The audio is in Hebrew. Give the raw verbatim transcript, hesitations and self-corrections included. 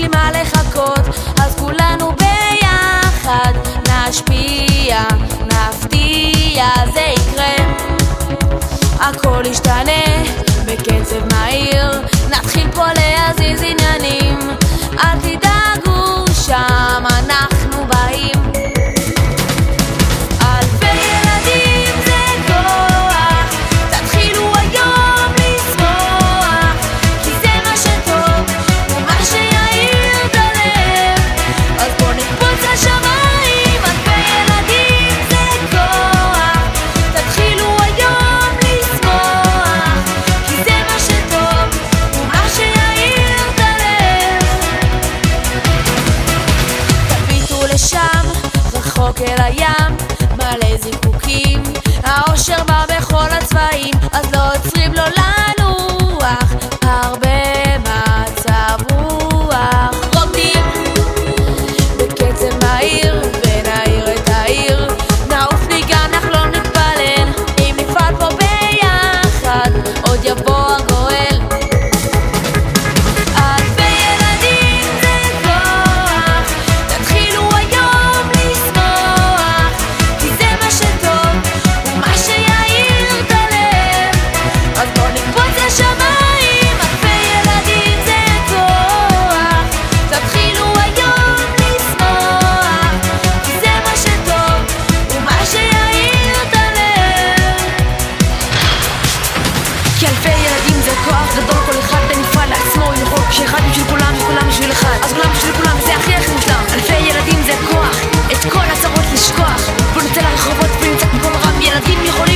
בשביל מה לחכות, אז כולנו ביחד נשפיע, נפתיע, זה יקרה. הכל ישתנה בקצב מהיר, נתחיל פה להזיז עניינים, אל תדאגו שם אנחנו באים. אלפי ילדים זה כוח, תתחילו היום לשמוח, כי זה מה שטוב ומה שיעיר את הלב, אז בוא נקפוץ לשמיים. אלפי ילדים זה כוח, תתחילו היום לשמוח, כי זה מה שטוב ומה שיעיר את הלב. תביטו לשם רחוק אל הים, מלא זיקוקים, האושר בא בכל הצבעים, אז לא עוצרים לו לנוח, הרבה מצב רוח. רוקדים בקצב מהיר ונעיר את העיר, נעוף ניגן אך לא נתפלל, אם נפעל פה ביחד עוד יבוא הגואל. אלפי ילדים זה כוח, תתחילו היום לשמוח, כי זה מה שטוב ומה שיעיר את הלב, אז בוא נקפוץ לשמיים. אלפי ילדים זה כוח, תתחילו היום לשמוח, כי זה מה שטוב ומה שיעיר את הלב. כי אלפי ילדים זה כוח גדול, כל אחד בנפרד לעצמו ילכו, שאחד בשביל כולם וכולם בשביל אחד, אז כולם בשביל כולם, זה הכי הכי מושלם. אלפי ילדים זה כוח, את כל הצרות לשכוח, בוא נצא לרחובות ונמצא במקום רם, ילדים יכולים